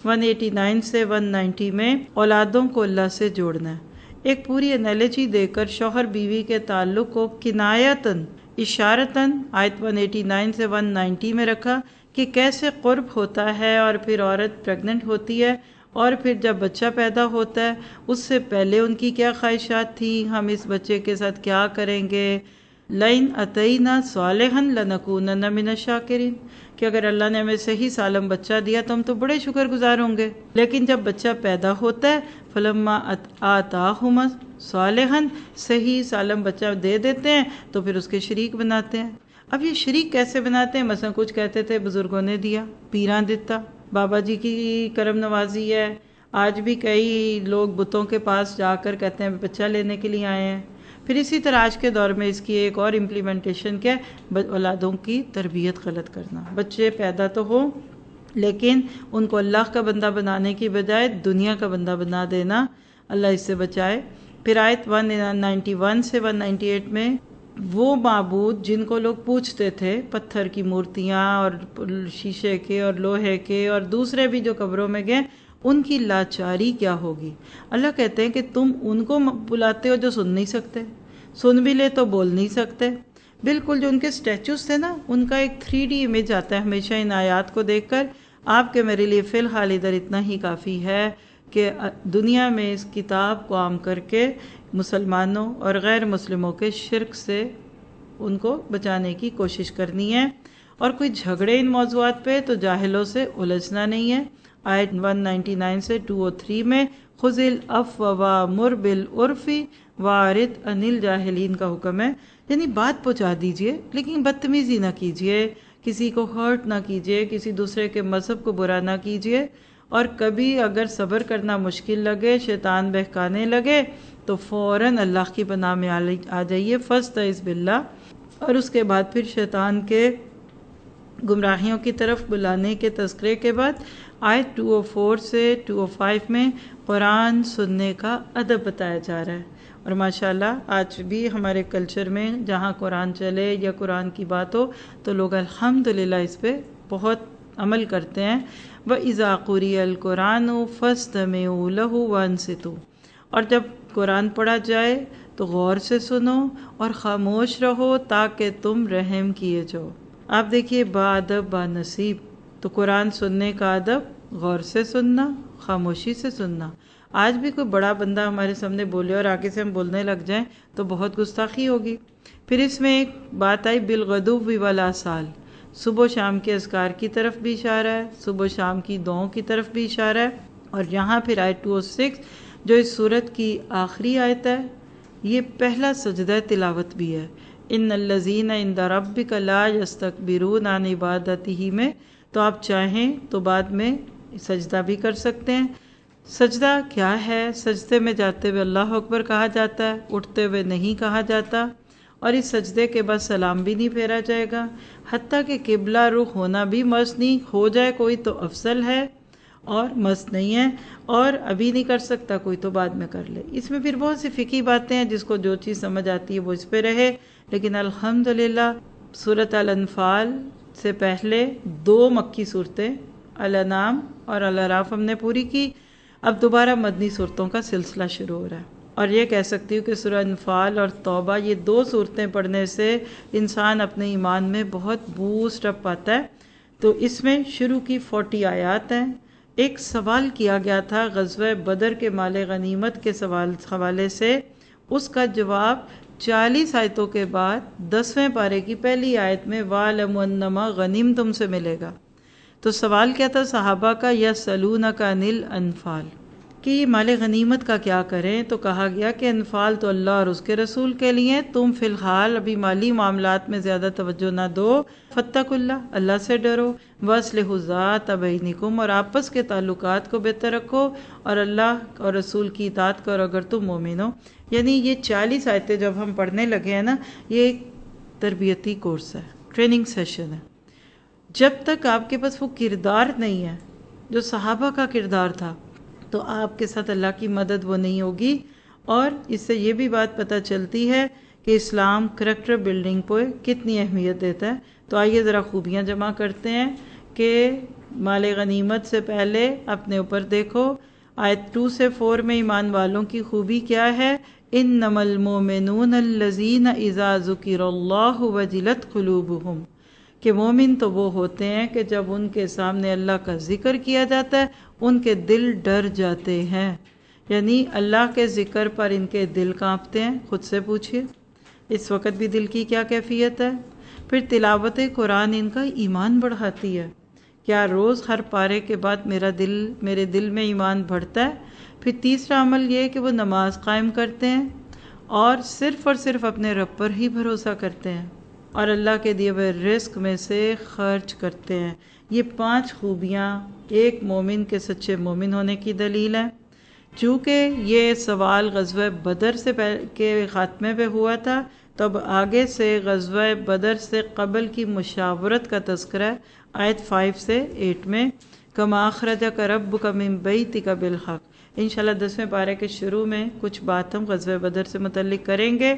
189 سے 190 میں اولادوں کو اللہ سے جوڑنا ہے۔ ایک پوری انالوجی دے کر شوہر بیوی کے تعلق کو کنایتاً اشارتاً آیت 189 سے 190 میں رکھا کہ کیسے قرب ہوتا ہے، اور پھر عورت پریگننٹ ہوتی ہے، اور پھر جب بچہ پیدا ہوتا ہے اس سے پہلے ان کی کیا خواہشات تھیں، ہم اس بچے کے ساتھ کیا کریں گے، لَإِنْ أَتَيْنَا صَالِحًا لَنَكُونَنَّ مِنَ الشَّاكِرِينَ، کہ اگر اللہ نے ہمیں صحیح سالم بچہ دیا تو ہم تو بڑے شکر گزار ہوں گے۔ لیکن جب بچہ پیدا ہوتا ہے فَلَمَّا آتَاهُمَا صَالِحًا، صحیح سالم بچہ دے دیتے ہیں تو پھر اس کے شریک بناتے ہیں۔ اب یہ شریک کیسے بناتے ہیں؟ مثلا کچھ کہتے تھے بزرگوں نے دیا، پیراں دیتا، بابا جی کی کرم نوازی ہے، آج بھی کئی لوگ بتوں کے پاس جا کر کہتے ہیں بچہ لینے کے لیے آئے ہیں۔ پھر اسی طرح آج کے دور میں اس کی ایک اور امپلیمنٹیشن کیا ہے، اولادوں کی تربیت غلط کرنا۔ بچے پیدا تو ہو لیکن ان کو اللہ کا بندہ بنانے کی بجائے دنیا کا بندہ بنا دینا، اللہ اس سے بچائے۔ پھر آیت 191 سے 198 میں وہ معبود جن کو لوگ پوچھتے تھے، پتھر کی مورتیاں اور شیشے کے اور لوہے کے اور دوسرے بھی جو قبروں میں گئے، ان کی لاچاری کیا ہوگی۔ اللہ کہتے ہیں کہ تم ان کو بلاتے ہو جو سن نہیں سکتے، سن بھی لے تو بول نہیں سکتے۔ بالکل جو ان کے سٹیچوز تھے نا، ان کا ایک 3D امیج آتا ہے ہمیشہ ان آیات کو دیکھ کر، آپ کے میرے لیے فی الحال ادھر اتنا ہی کافی ہے کہ دنیا میں اس کتاب کو عام کر کے مسلمانوں اور غیر مسلموں کے شرک سے ان کو بچانے کی کوشش کرنی ہے، اور کوئی جھگڑے ان موضوعات پہ تو جاہلوں سے الجھنا نہیں ہے۔ آیت 199 سے 203 میں خُذِ الْعَفْوَ وَأْمُرْ بِالْعُرْفِ وَأَعْرِضْ عَنِ الْجَاهِلِينَ کا حکم ہے، یعنی بات پہنچا دیجئے لیکن بدتمیزی نہ کیجئے، کسی کو ہرٹ نہ کیجئے، کسی دوسرے کے مذہب کو برا نہ کیجئے، اور کبھی اگر صبر کرنا مشکل لگے، شیطان بہکانے لگے تو فوراً اللہ کی پناہ میں آ جائیے، فاستعذ باللہ۔ اور اس کے بعد پھر شیطان کے گمراہیوں کی طرف بلانے کے تذکرے کے بعد آیت 204 سے 205 میں قرآن سننے کا ادب بتایا جا رہا ہے۔ اور ماشاءاللہ آج بھی ہمارے کلچر میں جہاں قرآن چلے یا قرآن کی بات ہو تو لوگ الحمدللہ اس پہ بہت عمل کرتے ہیں۔ وَإِذَا قُرِئَ الْقُرْآنُ فَاسْتَمِعُوا لَهُ وَأَنصِتُوا، اور جب قرآن پڑھا جائے تو غور سے سنو اور خاموش رہو تاکہ تم رحم کیے جاؤ۔ آپ دیکھیے با ادب با نصیب، تو قرآن سننے کا ادب غور سے سننا، خاموشی سے سننا۔ آج بھی کوئی بڑا بندہ ہمارے سامنے بولے اور آگے سے ہم بولنے لگ جائیں تو بہت گستاخی ہوگی۔ پھر اس میں ایک بات آئی بالغدو والآصال، صبح و شام کے اذکار کی طرف بھی اشارہ ہے، صبح و شام کی دعاؤں کی طرف بھی اشارہ ہے۔ اور یہاں پھر آیت 206 جو اس سورت کی آخری آیت ہے، یہ پہلا سجدہ تلاوت بھی ہے، ان الذین عند ربک لا یستکبرون عن عبادتہ میں، تو آپ چاہیں تو بعد میں سجدہ بھی کر سکتے ہیں۔ سجدہ کیا ہے؟ سجدے میں جاتے ہوئے اللہ اکبر کہا جاتا ہے، اٹھتے ہوئے نہیں کہا جاتا، اور اس سجدے کے بعد سلام بھی نہیں پھیرا جائے گا، حتیٰ کہ قبلہ رخ ہونا بھی مست نہیں، ہو جائے کوئی تو افضل ہے اور مست نہیں ہے، اور ابھی نہیں کر سکتا کوئی تو بعد میں کر لے۔ اس میں پھر بہت سی فقہی باتیں ہیں، جس کو جو چیز سمجھ آتی ہے وہ اس پہ رہے، لیکن الحمدللہ سورۃ الانفال سے پہلے 2 مکی صورتیں الانعام اور الاعراف ہم نے پوری کی، اب دوبارہ مدنی صورتوں کا سلسلہ شروع ہو رہا ہے۔ اور یہ کہہ سکتی ہوں کہ سورہ انفال اور توبہ، یہ 2 صورتیں پڑھنے سے انسان اپنے ایمان میں بہت بوسٹ اپ پاتا ہے۔ تو اس میں شروع کی 40 آیات ہیں۔ ایک سوال کیا گیا تھا غزوہ بدر کے مال غنیمت کے حوالے سے، اس کا جواب 40 آیتوں کے بعد 10ویں پارے کی پہلی آیت میں وَاعْلَمُوا أَنَّمَا غَنِمْتُم سے ملے گا۔ تو سوال کیا تھا صحابہ کا، یسألونک عن الانفال، کہ یہ مال غنیمت کا کیا کریں؟ تو کہا گیا کہ انفال تو اللہ اور اس کے رسول کے لیے، تم فی الحال ابھی مالی معاملات میں زیادہ توجہ نہ دو، فاتقوا اللہ، اللہ سے ڈرو، واصلحوا ذات بینکم، اور آپس کے تعلقات کو بہتر رکھو، اور اللہ اور رسول کی اطاعت کرو اگر تم مومن ہو۔ یعنی یہ 40 آیتیں جب ہم پڑھنے لگے ہیں نا، یہ ایک تربیتی کورس ہے، ٹریننگ سیشن ہے۔ جب تک آپ کے پاس وہ کردار نہیں ہے جو صحابہ کا کردار تھا تو آپ کے ساتھ اللہ کی مدد وہ نہیں ہوگی۔ اور اس سے یہ بھی بات پتہ چلتی ہے کہ اسلام کریکٹر بلڈنگ پہ کتنی اہمیت دیتا ہے۔ تو آئیے ذرا خوبیاں جمع کرتے ہیں کہ مال غنیمت سے پہلے اپنے اوپر دیکھو۔ آیت 2 سے 4 میں ایمان والوں کی خوبی کیا ہے؟ انما المؤمنون الذین اذا ذکر اللہ وجلت قلوبہم، کہ مومن تو وہ ہوتے ہیں کہ جب ان کے سامنے اللہ کا ذکر کیا جاتا ہے ان کے دل ڈر جاتے ہیں، یعنی اللہ کے ذکر پر ان کے دل کانپتے ہیں۔ خود سے پوچھئے اس وقت بھی دل کی کیا کیفیت ہے؟ پھر تلاوت قرآن ان کا ایمان بڑھاتی ہے۔ کیا روز ہر پارے کے بعد میرے دل میں ایمان بڑھتا ہے؟ پھر تیسرا عمل یہ ہے کہ وہ نماز قائم کرتے ہیں اور صرف اپنے رب پر ہی بھروسہ کرتے ہیں اور اللہ کے دیے ہوئے رزق میں سے خرچ کرتے ہیں۔ یہ 5 خوبیاں ایک مومن کے سچے مومن ہونے کی دلیل ہے۔ چونکہ یہ سوال غزوہ بدر کے خاتمے پہ ہوا تھا، تو اب آگے سے غزوہ بدر سے قبل کی مشاورت کا تذکرہ ہے آیت 5 سے 8 میں، کما اخرجک ربک من بیتک بالحق۔ انشاءاللہ 10ویں پارے کے شروع میں کچھ بات ہم غزوہ بدر سے متعلق کریں گے،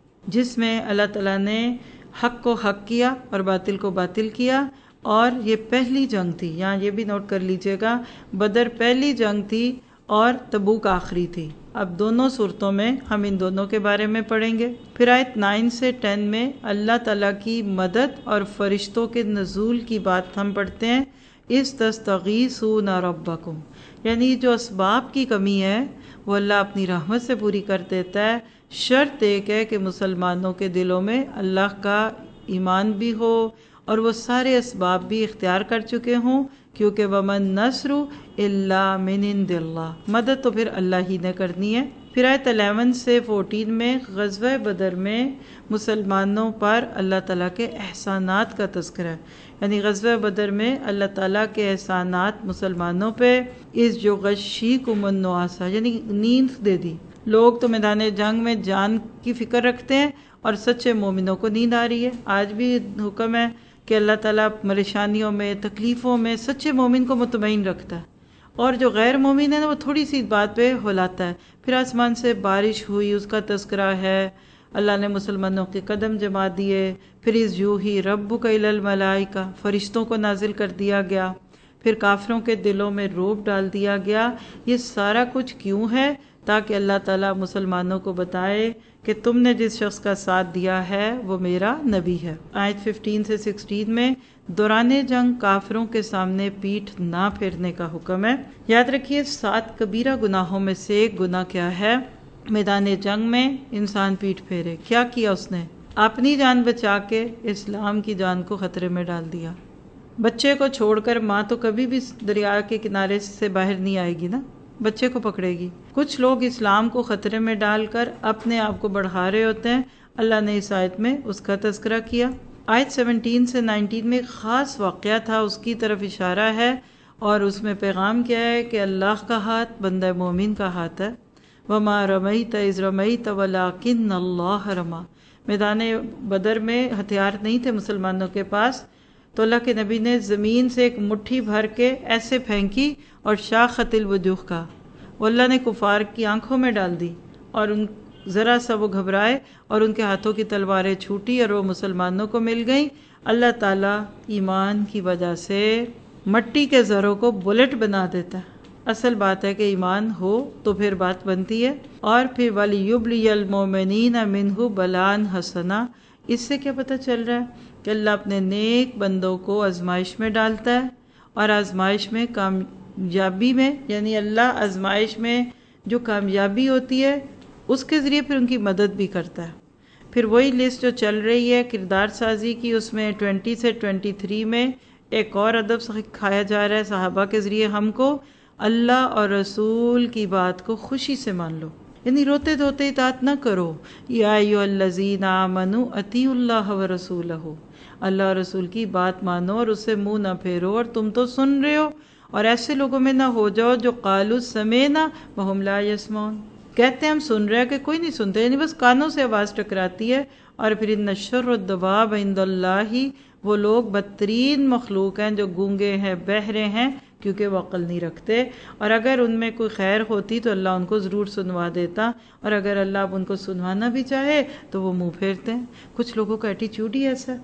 جس میں اللہ تعالیٰ نے حق کو حق کیا اور باطل کو باطل کیا، اور یہ پہلی جنگ تھی۔ یہاں یہ بھی نوٹ کر لیجئے گا، بدر پہلی جنگ تھی اور تبوک آخری تھی۔ اب دونوں صورتوں میں ہم ان دونوں کے بارے میں پڑھیں گے۔ پھر آیت 9 سے 10 میں اللہ تعالیٰ کی مدد اور فرشتوں کے نزول کی بات ہم پڑھتے ہیں۔ اِذْ تَسْتَغِیثُونَ رَبَّکُمْ، یعنی جو اسباب کی کمی ہے وہ اللہ اپنی رحمت سے پوری کر دیتا ہے۔ شرط ایک ہے کہ مسلمانوں کے دلوں میں اللہ کا ایمان بھی ہو اور وہ سارے اسباب بھی اختیار کر چکے ہوں، کیونکہ وَمَن نَّصْرُ إِلَّا مِنْ عِنْدِ اللَّهِ، مدد تو پھر اللہ ہی نے کرنی ہے۔ پھر آیت 11 سے 14 میں غزوہ بدر میں مسلمانوں پر اللہ تعالیٰ کے احسانات کا تذکرہ ہے، یعنی غزوہ بدر میں اللہ تعالیٰ کے احسانات مسلمانوں پہ، اِذْ یغشیکم النعاس، یعنی نیند دے دی۔ لوگ تو میدان جنگ میں جان کی فکر رکھتے ہیں اور سچے مومنوں کو نیند آ رہی ہے۔ آج بھی حکم ہے کہ اللہ تعالیٰ پریشانیوں میں، تکلیفوں میں سچے مومن کو مطمئن رکھتا ہے، اور جو غیر مومن ہے نا وہ تھوڑی سی بات پہ ہلاتا ہے۔ پھر آسمان سے بارش ہوئی، اس کا تذکرہ ہے، اللہ نے مسلمانوں کے قدم جما دیے۔ پھر اِذْ یوحی ربک الی الملائکہ، فرشتوں کو نازل کر دیا گیا۔ پھر کافروں کے دلوں میں رعب ڈال دیا گیا۔ یہ سارا کچھ کیوں ہے؟ تاکہ اللہ تعالیٰ مسلمانوں کو بتائے کہ تم نے جس شخص کا ساتھ دیا ہے وہ میرا نبی ہے۔ آیت 15 سے 16 میں دوران جنگ کافروں کے سامنے پیٹھ نہ پھیرنے کا حکم ہے۔ یاد رکھیے 7 کبیرہ گناہوں میں سے ایک گناہ کیا ہے؟ میدان جنگ میں انسان پیٹھ پھیرے۔ کیا کیا اس نے؟ اپنی جان بچا کے اسلام کی جان کو خطرے میں ڈال دیا۔ بچے کو چھوڑ کر ماں تو کبھی بھی دریا کے کنارے سے باہر نہیں آئے گی نا، بچے کو پکڑے گی۔ کچھ لوگ اسلام کو خطرے میں ڈال کر اپنے آپ کو بڑھا رہے ہوتے ہیں۔ اللہ نے اس آیت میں اس کا تذکرہ کیا۔ آیت 17 سے 19 میں ایک خاص واقعہ تھا، اس کی طرف اشارہ ہے، اور اس میں پیغام کیا ہے کہ اللہ کا ہاتھ بندہ مومن کا ہاتھ ہے۔ وَمَا رَمَيْتَ إِذْ رَمَيْتَ وَلَٰكِنَّ اللَّهَ رَمَىٰ، میدان بدر میں ہتھیار نہیں تھے مسلمانوں کے پاس، تو اللہ کے نبی نے زمین سے ایک مٹھی بھر کے ایسے پھینکی اور شاخت الوجوہ کا، وہ اللہ نے کفار کی آنکھوں میں ڈال دی، اور ذرا سا وہ گھبرائے اور ان کے ہاتھوں کی تلواریں چھوٹی اور وہ مسلمانوں کو مل گئیں۔ اللہ تعالیٰ ایمان کی وجہ سے مٹی کے ذروں کو بلٹ بنا دیتا ہے۔ اصل بات ہے کہ ایمان ہو تو پھر بات بنتی ہے۔ اور پھر وَلِيُبْلِيَ الْمُؤْمِنِينَ مِنْهُ بَلَاءً حَسَنًا، اس سے کیا پتہ چل رہا ہے کہ اللہ اپنے نیک بندوں کو آزمائش میں ڈالتا ہے، اور آزمائش میں کامیابی میں، یعنی اللہ آزمائش میں جو کامیابی ہوتی ہے اس کے ذریعے پھر ان کی مدد بھی کرتا ہے۔ پھر وہی لسٹ جو چل رہی ہے کردار سازی کی، اس میں 20 سے 23 میں ایک اور ادب سکھایا جا رہا ہے صحابہ کے ذریعے ہم کو، اللہ اور رسول کی بات کو خوشی سے مان لو، یعنی روتے دھوتے اطاعت نہ کرو۔ یا ایھا الذین آمنوا اطیعوا اللہ ورسولہ، اللہ اور رسول کی بات مانو اور اس سے منہ نہ پھیرو، اور تم تو سن رہے ہو، اور ایسے لوگوں میں نہ ہو جاؤ جو قالوا سمعنا وہم لا یسمعون، کہتے ہیں ہم سن رہے ہیں کہ کوئی نہیں سنتے، یعنی بس کانوں سے آواز ٹکراتی ہے۔ اور پھر ان شر الدواب عند اللہ، وہ لوگ بدترین مخلوق ہیں جو گونگے ہیں، بہرے ہیں، کیونکہ وہ عقل نہیں رکھتے، اور اگر ان میں کوئی خیر ہوتی تو اللہ ان کو ضرور سنوا دیتا، اور اگر اللہ ان کو سنوانا بھی چاہے تو وہ منہ پھیرتے ہیں۔ کچھ لوگوں کا ایٹیچیوڈ ہی ایسا ہے،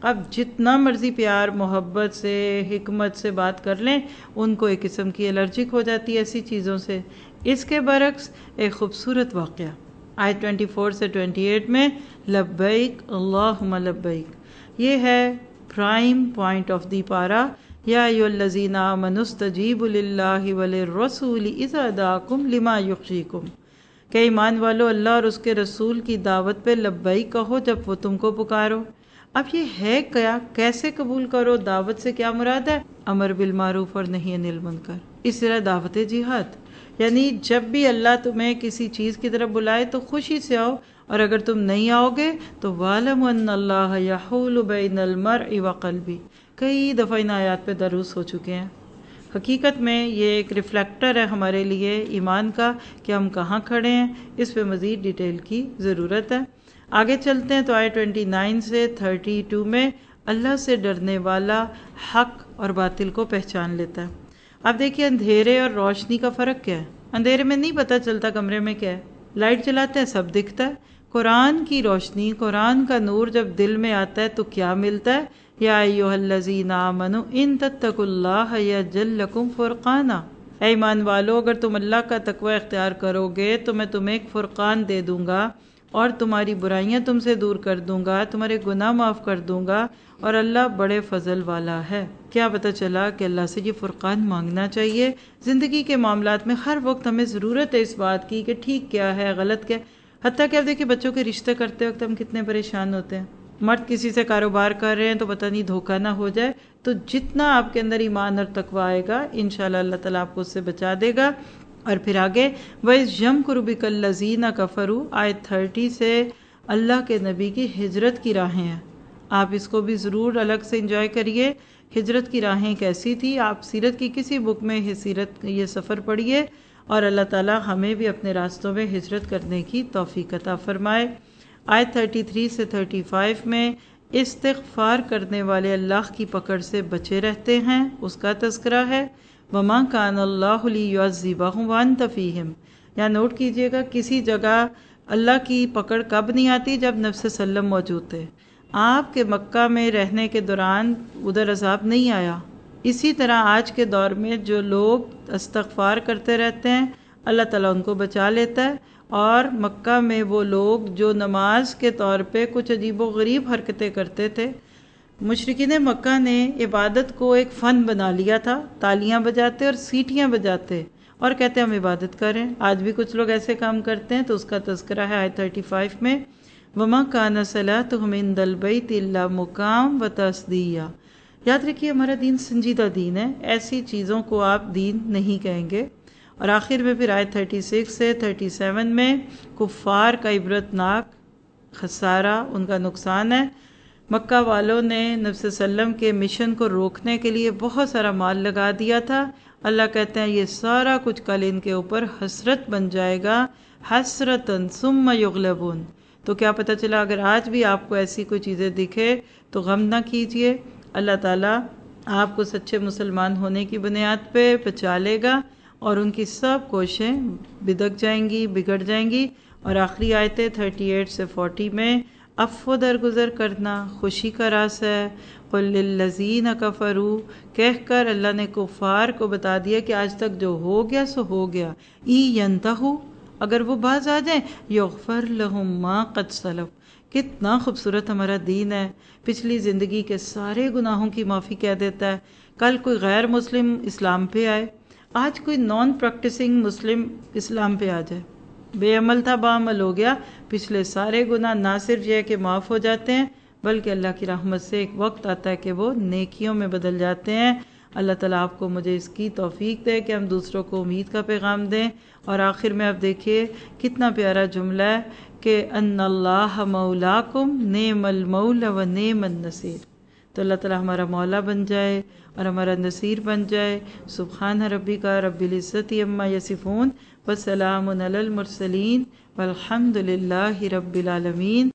اب جتنا مرضی پیار محبت سے حکمت سے بات کر لیں ان کو ایک قسم کی الرجک ہو جاتی ہے ایسی چیزوں سے۔ اس کے برعکس ایک خوبصورت واقعہ آیت 24 سے 28 میں لبیک اللہم لبیک، یہ ہے پرائم پوائنٹ آف دی پارا۔ یا ایھا الذین آمنوا استجیبوا للہ وللرسول اذا دعاکم لما یحییکم، کہ ایمان والو اللہ اور اس کے رسول کی دعوت پہ لبیک کہو جب وہ تم کو پکارو۔ اب یہ ہے کیا، کیسے قبول کرو؟ دعوت سے کیا مراد ہے؟ امر بالمعروف اور نہی عن المنکر۔ اس طرح دعوت جہاد، یعنی جب بھی اللہ تمہیں کسی چیز کی طرف بلائے تو خوشی سے آؤ، اور اگر تم نہیں آؤ گے تو وَاعْلَمُوا أَنَّ اللَّهَ يَحُولُ بَيْنَ الْمَرْءِ وَقَلْبِهِ، کئی دفعہ ان آیات پہ دروس ہو چکے ہیں۔ حقیقت میں یہ ایک ریفلیکٹر ہے ہمارے لیے ایمان کا کہ ہم کہاں کھڑے ہیں، اس پہ مزید ڈیٹیل کی ضرورت ہے۔ آگے چلتے ہیں تو آیت 29 سے 32 میں اللہ سے ڈرنے والا حق اور باطل کو پہچان لیتا ہے۔ اب دیکھیے اندھیرے اور روشنی کا فرق کیا ہے۔ اندھیرے میں نہیں پتہ چلتا کمرے میں کیا ہے، لائٹ چلاتے ہیں سب دکھتا ہے۔ قرآن کی روشنی، قرآن کا نور جب دل میں آتا ہے تو کیا ملتا ہے؟ یا ایھا الذین آمنوا ان تتقوا اللہ یجعل لکم فرقانا، اے ایمان والو اگر تم اللہ کا تقوی اختیار کرو گے تو میں تمہیں ایک فرقان دے دوں گا اور تمہاری برائیاں تم سے دور کر دوں گا، تمہارے گناہ معاف کر دوں گا، اور اللہ بڑے فضل والا ہے۔ کیا پتہ چلا کہ اللہ سے یہ فرقان مانگنا چاہیے۔ زندگی کے معاملات میں ہر وقت ہمیں ضرورت ہے اس بات کی کہ ٹھیک کیا ہے، غلط کیا ہے۔ حتیٰ کہ اب دیکھیں بچوں کے رشتے کرتے وقت ہم کتنے پریشان ہوتے ہیں، مرد کسی سے کاروبار کر رہے ہیں تو پتہ نہیں دھوکہ نہ ہو جائے، تو جتنا آپ کے اندر ایمان اور تقوی آئے گا انشاءاللہ اللہ تعالیٰ آپ کو اس سے بچا دے گا۔ اور پھر آگے وَإِذْ يَمْكُرُ بِكَ الَّذِينَ كَفَرُوا، آیت 30 سے اللہ کے نبی کی ہجرت کی راہیں ہیں۔ آپ اس کو بھی ضرور الگ سے انجوائے کریے۔ ہجرت کی راہیں کیسی تھی؟ آپ سیرت کی کسی بک میں سیرت یہ سفر پڑھیے، اور اللہ تعالیٰ ہمیں بھی اپنے راستوں میں ہجرت کرنے کی توفیق عطا فرمائے۔ آیت 33 سے 35 میں استغفار کرنے والے اللہ کی پکڑ سے بچے رہتے ہیں، اس کا تذکرہ ہے۔ وَمَا كَانَ اللَّهُ لِيُعَذِّبَهُمْ وَأَنْتَ فِيهِمْ، یا نوٹ کیجئے گا کسی جگہ اللہ کی پکڑ کب نہیں آتی؟ جب نبی صلی اللہ علیہ وسلم موجود تھے۔ آپ کے مکہ میں رہنے کے دوران ادھر عذاب نہیں آیا۔ اسی طرح آج کے دور میں جو لوگ استغفار کرتے رہتے ہیں اللہ تعالیٰ ان کو بچا لیتا ہے، اور مکہ میں وہ لوگ جو نماز کے طور پہ کچھ عجیب و غریب حرکتیں کرتے تھے، مشرکین مکہ نے عبادت کو ایک فن بنا لیا تھا، تالیاں بجاتے اور سیٹیاں بجاتے اور کہتے ہم عبادت کریں۔ آج بھی کچھ لوگ ایسے کام کرتے ہیں، تو اس کا تذکرہ ہے آیت 35 میں۔ وَمَا كَانَ صَلَاتُهُمْ عِندَ الْبَيْتِ إِلَّا مُقَامٌ وَتَصْدِيًّا، یاد رکھیے ہمارا دین سنجیدہ دین ہے، ایسی چیزوں کو آپ دین نہیں کہیں گے۔ اور آخر میں پھر آیت 36 سے 37 میں کفار کا عبرت ناک خسارہ، ان کا نقصان ہے۔ مکہ والوں نے نبی صلی اللہ علیہ وسلم کے مشن کو روکنے کے لیے بہت سارا مال لگا دیا تھا۔ اللہ کہتے ہیں یہ سارا کچھ کل ان کے اوپر حسرت بن جائے گا، حسرتاً ثم یغلبون۔ تو کیا پتہ چلا اگر آج بھی آپ کو ایسی کوئی چیزیں دکھے تو غم نہ کیجئے، اللہ تعالیٰ آپ کو سچے مسلمان ہونے کی بنیاد پہ بچا لے گا، اور ان کی سب کوششیں بدک جائیں گی، بگڑ جائیں گی۔ اور آخری آیتیں 38 سے 40 میں عفو درگزر کرنا خوشی کا راز ہے۔ قُل لِّلَّذِينَ كَفَرُوا، کہہ کر اللہ نے کفار کو بتا دیا کہ آج تک جو ہو گیا سو ہو گیا۔ إِن يَنْتَهُوا، اگر وہ باز آ جائیں، يُغْفَرْ لَهُم مَّا قَدْ سَلَفَ، کتنا خوبصورت ہمارا دین ہے، پچھلی زندگی کے سارے گناہوں کی معافی کہہ دیتا ہے۔ کل کوئی غیر مسلم اسلام پہ آئے، آج کوئی نان پریکٹسنگ مسلم اسلام پہ آ جائے، بے عمل تھا بعمل ہو گیا، پچھلے سارے گناہ نہ صرف یہ ہے کہ معاف ہو جاتے ہیں بلکہ اللہ کی رحمت سے ایک وقت آتا ہے کہ وہ نیکیوں میں بدل جاتے ہیں۔ اللہ تعالیٰ آپ کو مجھے اس کی توفیق دے کہ ہم دوسروں کو امید کا پیغام دیں۔ اور آخر میں آپ دیکھیے کتنا پیارا جملہ ہے کہ ان اللہ مولاکم نعم المولا و نعم النصیر۔ تو اللہ تعالیٰ ہمارا مولا بن جائے اور ہمارا نصیر بن جائے۔ سبحان ربک رب العزت عما یصفون وسلام علی المرسلین والحمد للہ رب العالمین۔